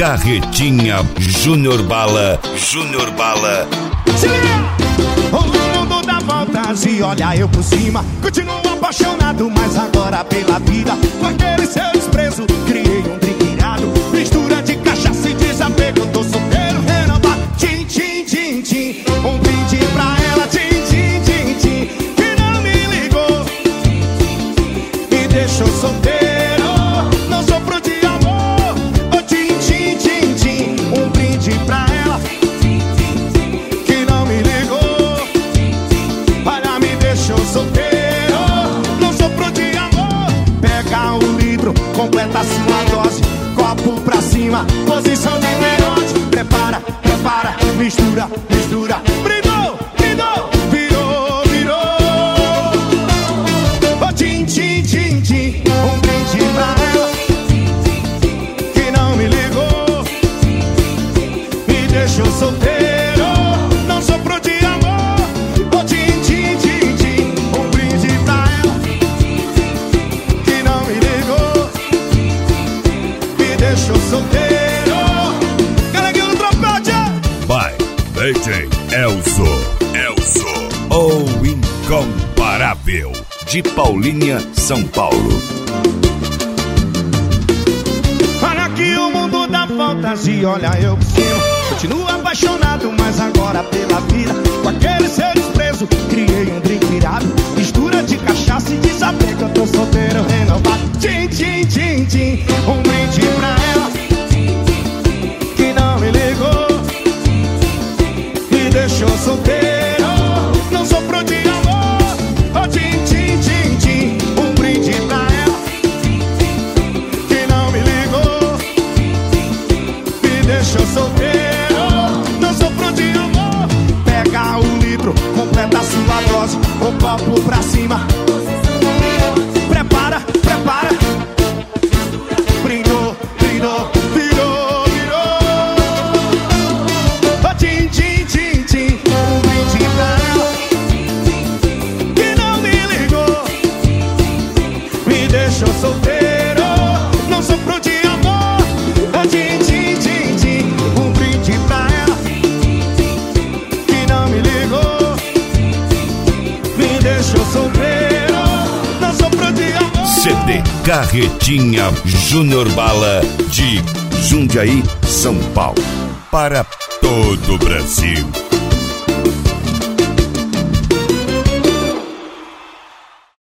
Carretinha Júnior Bala. Se liga! O mundo dá voltas e olha eu por cima. Continuo apaixonado, mas agora pela vida. Com aquele seu desprezo, criei um drink irado. Mistura de cachaça e desapego. Eu tô solteiro, renovado. Tchim, tchim, tchim, tchim. Um brinde pra ela. Tchim, tchim, tchim, tchim. Que não me ligou, me deixou solteiro. Não sofro de amor. Oh, tchim, tchim, tchim, tchim. Um brinde pra ela. Que não me ligou, olha, me deixou solteiro. Não sofro de amor. Pega um litro, completa a sua dose. Copo pra cima, posição de meiote. Prepara, prepara, mistura, mistura. Brindou, brindou, virou, virou. Oh, tchim, tchim, tchim, tchim. Um brinde pra ela. Que não me ligou, me deixou solteiro. Não sofro de amor. Oh, tchim, tchim, tchim, tchim. Um brinde pra ela. Que não me ligou, me deixou solteiro. Galeguinho no trompete. By DJ Elzo, o incomparável, de Paulínia, São Paulo. Olha que o mundo dá voltas e olha eu por cima. Continuo apaixonado, mas agora pela vida. Com aquele seu desprezo, criei um drink irado. Mistura de cachaça e desapego. Eu tô solteiro, renovado. Tchim, tchim, tchim, tchim. Um brinde pra ela. Que não me ligou, me deixou solteiro. Não sofro de amor. Oh, tchim, tchim, tchim, tchim. Um brinde pra ela. Que não me ligou, me deixou solteiro. Não sofro de amor. Pega o litro, completa a sua dose. O copo pra cima. Prepara, prepara. Brindou, brindou, virou, virou. Oh, tchim, tchim, tchim, tchim. Um brinde pra ela. Que não me ligou, me deixou solteiro. Não sofro de amor. Oh, tchim, tchim, tchim, tchim. Um brinde pra ela. Que não me ligou, me deixou solteiro. Não sofro de amor. CD Carretinha Júnior Bala, de Jundiaí, São Paulo, para todo o Brasil.